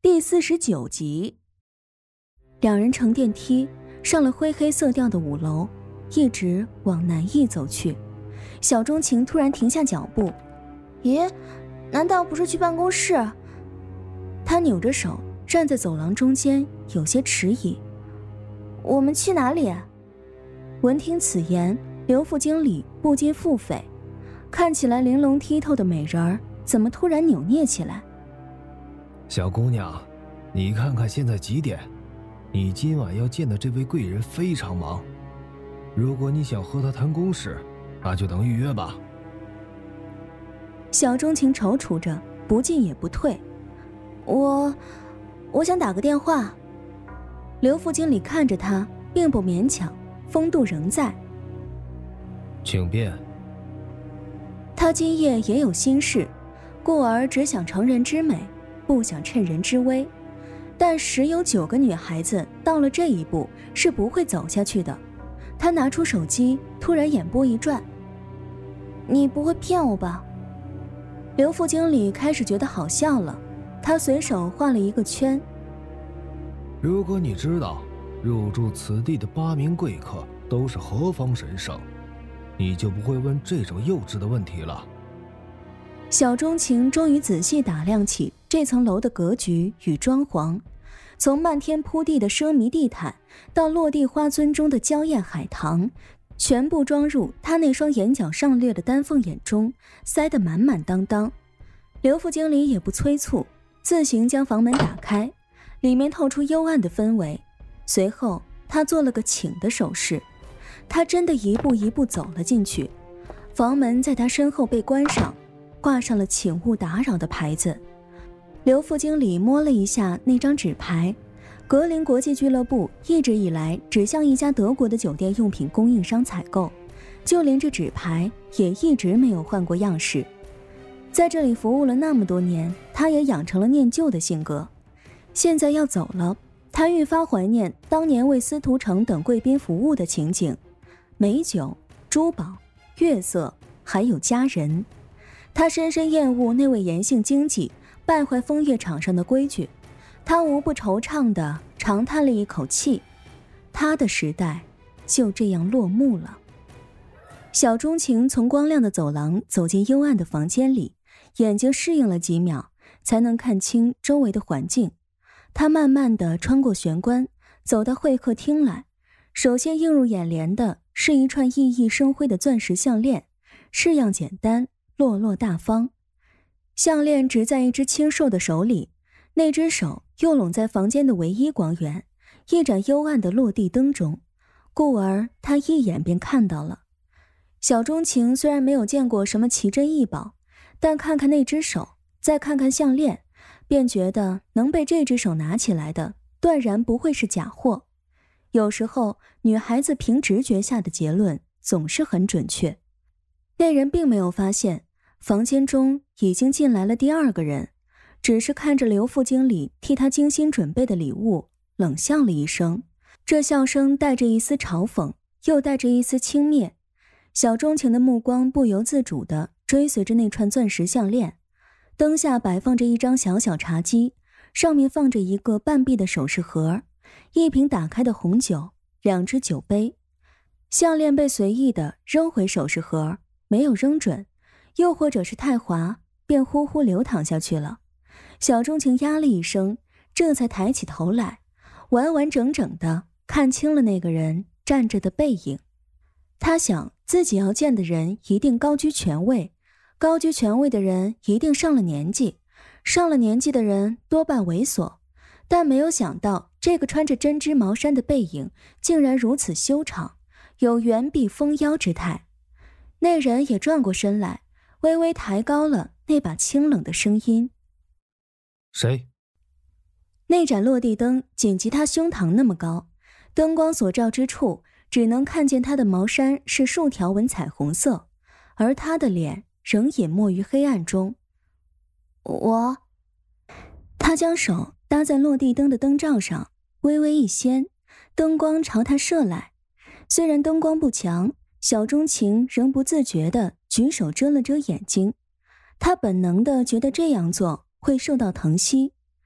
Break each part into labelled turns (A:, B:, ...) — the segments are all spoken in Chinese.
A: 第49集。两人乘电梯上了灰黑色调的5楼，一直往南翼走去。小钟情突然停下脚步，
B: 咦，难道不是去办公室？
A: 他扭着手站在走廊中间，有些迟疑。
B: 我们去哪里？
A: 闻听此言，刘副经理不禁腹诽，看起来玲珑剔透的美人儿怎么突然扭捏起来？
C: 小姑娘，你看看现在几点？你今晚要见的这位贵人非常忙，如果你想和他谈公事，那就等预约吧。
A: 小钟情踌躇着，不进也不退。
B: 我想打个电话。
A: 刘副经理看着他，并不勉强，风度仍在。
C: 请便。
A: 他今夜也有心事，故而只想成人之美，不想趁人之危。但10有9个女孩子到了这一步是不会走下去的。他拿出手机，突然眼波一转，
B: 你不会骗我吧？
A: 刘副经理开始觉得好笑了，他随手画了一个圈。
C: 如果你知道入住此地的8名贵客都是何方神圣，你就不会问这种幼稚的问题了。
A: 小钟情终于仔细打量起这层楼的格局与装潢，从漫天铺地的奢靡地毯到落地花樽中的娇艳海棠，全部装入他那双眼角上掠的丹凤眼中，塞得满满当当。刘副经理也不催促，自行将房门打开，里面透出幽暗的氛围。随后他做了个请的手势，他真的一步一步走了进去。房门在他身后被关上，挂上了请勿打扰的牌子。刘副经理摸了一下那张纸牌，格林国际俱乐部一直以来只向一家德国的酒店用品供应商采购，就连这纸牌也一直没有换过样式。在这里服务了那么多年，他也养成了念旧的性格。现在要走了，他愈发怀念当年为司徒成等贵宾服务的情景，美酒、珠宝、月色，还有佳人。他深深厌恶那位严性经济败坏风月场上的规矩，他无不惆怅地长叹了一口气，他的时代就这样落幕了。小钟情从光亮的走廊走进幽暗的房间里，眼睛适应了几秒，才能看清周围的环境。他慢慢地穿过玄关，走到会客厅来。首先映入眼帘的是一串熠熠生辉的钻石项链，式样简单，落落大方。项链执在一只清瘦的手里，那只手又拢在房间的唯一光源，一盏幽暗的落地灯中，故而他一眼便看到了。小钟情虽然没有见过什么奇珍异宝，但看看那只手，再看看项链，便觉得能被这只手拿起来的断然不会是假货。有时候女孩子凭直觉下的结论总是很准确。那人并没有发现房间中已经进来了第2个人，只是看着刘副经理替他精心准备的礼物，冷笑了一声，这笑声带着一丝嘲讽，又带着一丝轻蔑。小钟情的目光不由自主地追随着那串钻石项链，灯下摆放着一张小小茶几，上面放着一个半闭的首饰盒，一瓶打开的红酒，2只酒杯。项链被随意地扔回首饰盒，没有扔准，又或者是太滑，便呼呼流淌下去了。小钟情呀了一声，这才抬起头来，完完整整地看清了那个人站着的背影。他想自己要见的人一定高居权位，高居权位的人一定上了年纪，上了年纪的人多半猥琐，但没有想到这个穿着针织毛衫的背影竟然如此修长，有圆臂丰腰之态。那人也转过身来，微微抬高了那把清冷的声音：
C: 谁？
A: 那盏落地灯仅及他胸膛那么高，灯光所照之处只能看见他的毛衫是竖条纹彩虹色，而他的脸仍隐没于黑暗中。他将手搭在落地灯的灯罩上，微微一掀，灯光朝他射来。虽然灯光不强，小钟情仍不自觉地举手遮了遮眼睛，他本能地觉得这样做会受到疼惜。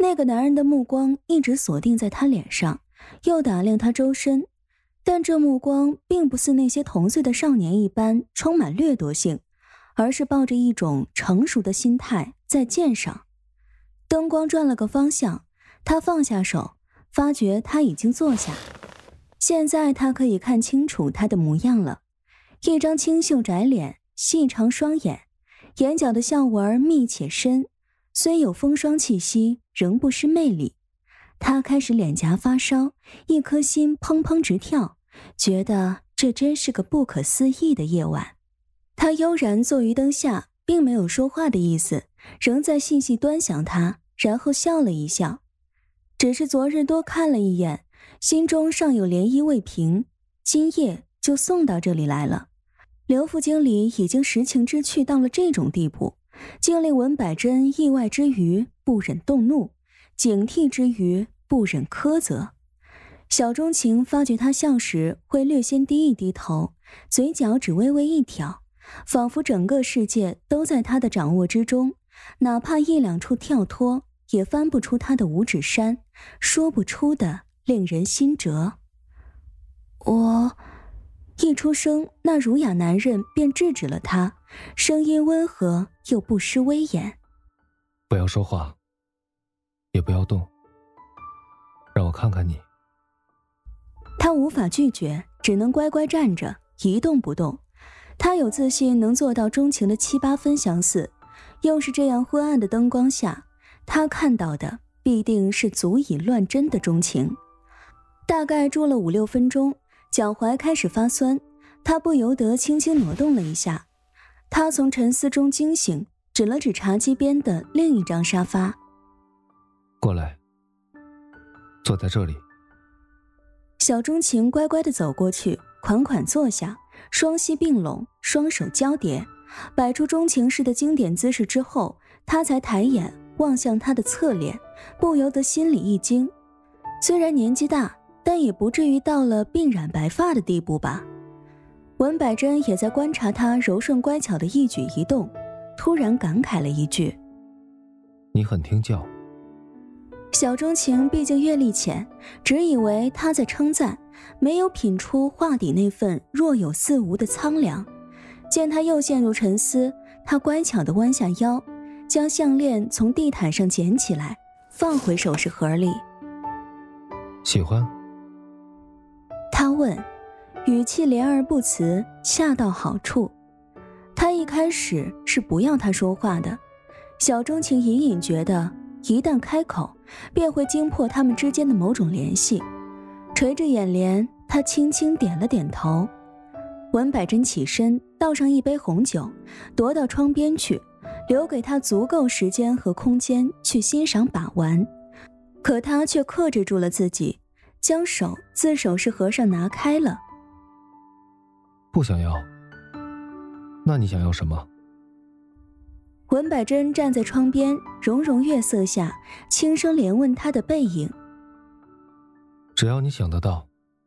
A: 那个男人的目光一直锁定在他脸上，又打量他周身，但这目光并不似那些同岁的少年一般充满掠夺性，而是抱着一种成熟的心态在鉴赏。灯光转了个方向，他放下手，发觉他已经坐下。现在他可以看清楚他的模样了，一张清秀窄脸，细长双眼，眼角的笑纹密且深，虽有风霜气息，仍不失魅力。他开始脸颊发烧，一颗心砰砰直跳，觉得这真是个不可思议的夜晚。他悠然坐于灯下，并没有说话的意思，仍在细细端详他，然后笑了一笑。只是昨日多看了一眼，心中尚有涟漪未平，今夜就送到这里来了。刘副经理已经识情之趣到了这种地步，竟令文百珍意外之余不忍动怒，警惕之余不忍苛责。小钟情发觉他笑时会略先低一低头，嘴角只微微一挑，仿佛整个世界都在他的掌握之中，哪怕一两处跳脱，也翻不出他的五指山，说不出的令人心折。我一出声，那儒雅男人便制止了他，声音温和又不失威严。
C: 不要说话，也不要动，让我看看你。
A: 他无法拒绝，只能乖乖站着，一动不动。他有自信能做到钟情的7、8分相似，又是这样昏暗的灯光下，他看到的必定是足以乱真的钟情。大概住了5、6分钟，脚踝开始发酸，他不由得轻轻挪动了一下。他从沉思中惊醒，指了指茶几边的另一张沙发。
C: 过来，坐在这里。
A: 小钟情乖乖地走过去，款款坐下，双膝并拢，双手交叠，摆出钟情式的经典姿势之后，他才抬眼望向他的侧脸，不由得心里一惊。虽然年纪大，但也不至于到了鬓染白发的地步吧。文百珍也在观察他柔顺乖巧的一举一动，突然感慨了一句：
C: 你很听教。
A: 小钟情毕竟阅历浅，只以为他在称赞，没有品出话底那份若有似无的苍凉。见他又陷入沉思，他乖巧地弯下腰，将项链从地毯上捡起来，放回首饰盒里。
C: 喜欢？
A: 他问，语气连而不辞，恰到好处。他一开始是不要他说话的，小钟情隐隐觉得一旦开口，便会惊破他们之间的某种联系。垂着眼帘，他轻轻点了点头。文百珍起身，倒上一杯红酒，踱到窗边去，留给他足够时间和空间去欣赏把玩。可他却克制住了自己，将手自首饰盒上拿开了。
C: 不想要？那你想要什么？
A: 文百珍站在窗边，融融月色下，轻声连问他的背影。
C: 只要你想得到。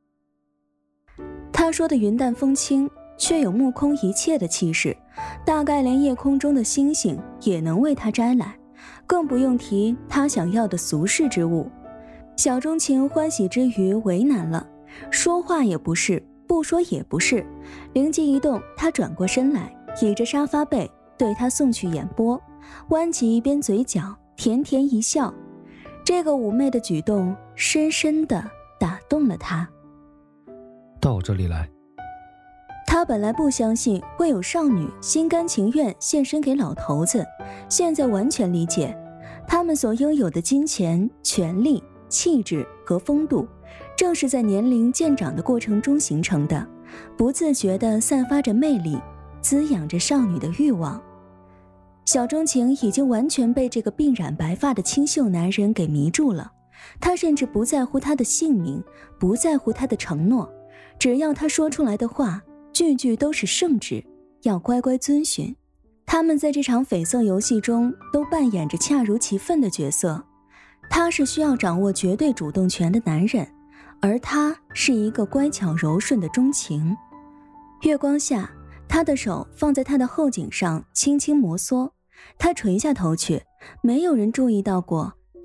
A: 他说的云淡风轻，却有目空一切的气势，大概连夜空中的星星也能为他摘来，更不用提他想要的俗世之物。小钟情欢喜之余为难了，说话也不是，不说也不是，灵机一动，他转过身来，倚着沙发背对他送去眼波，弯起一边嘴角，甜甜一笑。这个妩媚的举动深深地打动了他。
C: 到我这里来。
A: 他本来不相信会有少女心甘情愿献身给老头子，现在完全理解，他们所拥有的金钱、权力、气质和风度，正是在年龄渐长的过程中形成的，不自觉地散发着魅力，滋养着少女的欲望。小钟情已经完全被这个鬓染白发的清秀男人给迷住了，他甚至不在乎他的姓名，不在乎他的承诺，只要他说出来的话句句都是圣旨，要乖乖遵循。他们在这场绯色游戏中都扮演着恰如其分的角色，他是需要掌握绝对主动权的男人，而他是一个乖巧柔顺的钟情。月光下，他的手放在他的后颈上轻轻摩挲，他垂下头去，没有人注意到过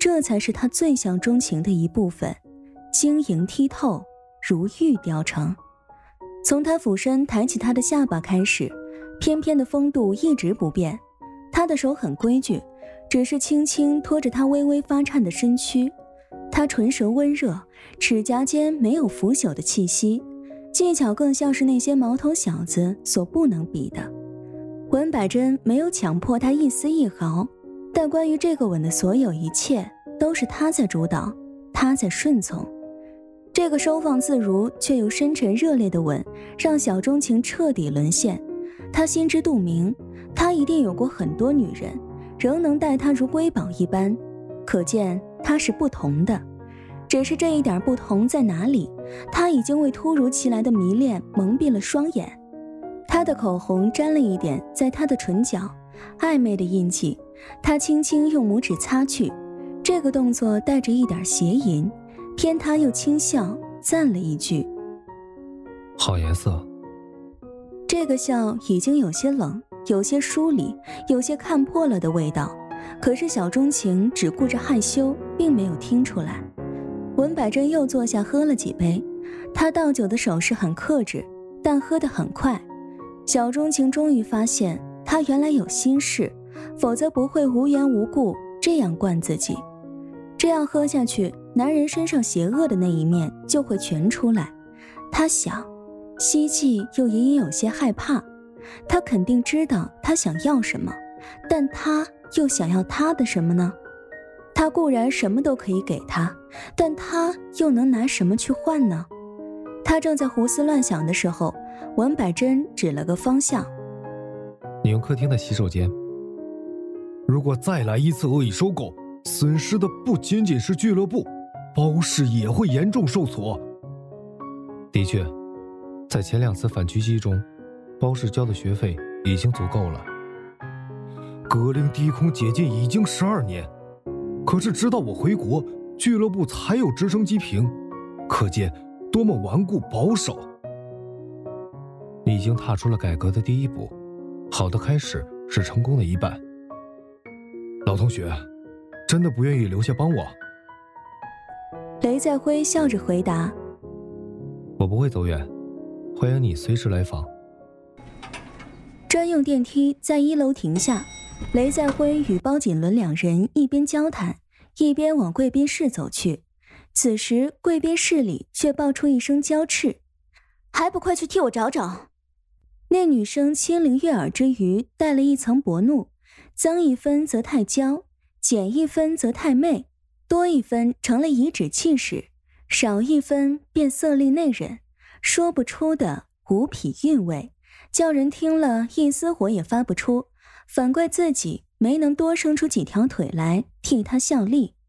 A: 这才是他最想钟情的一部分，晶莹剔透，如玉雕成。从他俯身抬起他的下巴开始，翩翩的风度一直不变。他的手很规矩，只是轻轻拖着他微微发颤的身躯。他唇舌温热，齿颊间没有腐朽的气息，技巧更像是那些毛头小子所不能比的。文百珍没有强迫他一丝一毫，但关于这个吻的所有一切都是他在主导，他在顺从。这个收放自如却又深沉热烈的吻让小钟情彻底沦陷。他心知肚明，他一定有过很多女人，仍能待他如瑰宝一般，可见他是不同的。只是这一点不同在哪里，他已经为突如其来的迷恋蒙蔽了双眼。他的口红沾了一点在他的唇角，暧昧的印记，他轻轻用拇指擦去，这个动作带着一点邪淫，偏他又轻笑赞了一句：
C: 好颜色。
A: 这个笑已经有些冷，有些疏离，有些看破了的味道，可是小钟情只顾着害羞，并没有听出来。文百珍又坐下喝了几杯，他倒酒的手势很克制，但喝得很快。小钟情终于发现他原来有心事，否则不会无缘无故这样灌自己。这样喝下去，男人身上邪恶的那一面就会全出来。他想，希冀又隐隐有些害怕。他肯定知道他想要什么，但他又想要他的什么呢？他固然什么都可以给他，但他又能拿什么去换呢？他正在胡思乱想的时候，文百珍指了个方向：
C: 你用客厅的洗手间。如果再来一次恶意收购，损失的不仅仅是俱乐部，包氏也会严重受挫。的确，在前2次反狙击中，包氏交的学费已经足够了。格陵低空解禁已经12年，可是直到我回国，俱乐部才有直升机坪，可见多么顽固保守。你已经踏出了改革的第一步，好的开始是成功的一半。老同学，真的不愿意留下帮我？
A: 雷在辉笑着回答：
C: 我不会走远，欢迎你随时来访。
A: 专用电梯在1楼停下，雷在辉与包锦伦两人一边交谈，一边往贵宾室走去。此时贵宾室里却爆出一声娇斥：
B: 还不快去替我找找！
A: 那女生轻灵悦耳之余带了一层薄怒，增一分则太娇，减一分则太媚，多一分成了颐指气使，少一分便色厉内荏，说不出的无痞韵味，叫人听了一丝火也发不出，反怪自己没能多生出几条腿来替他效力。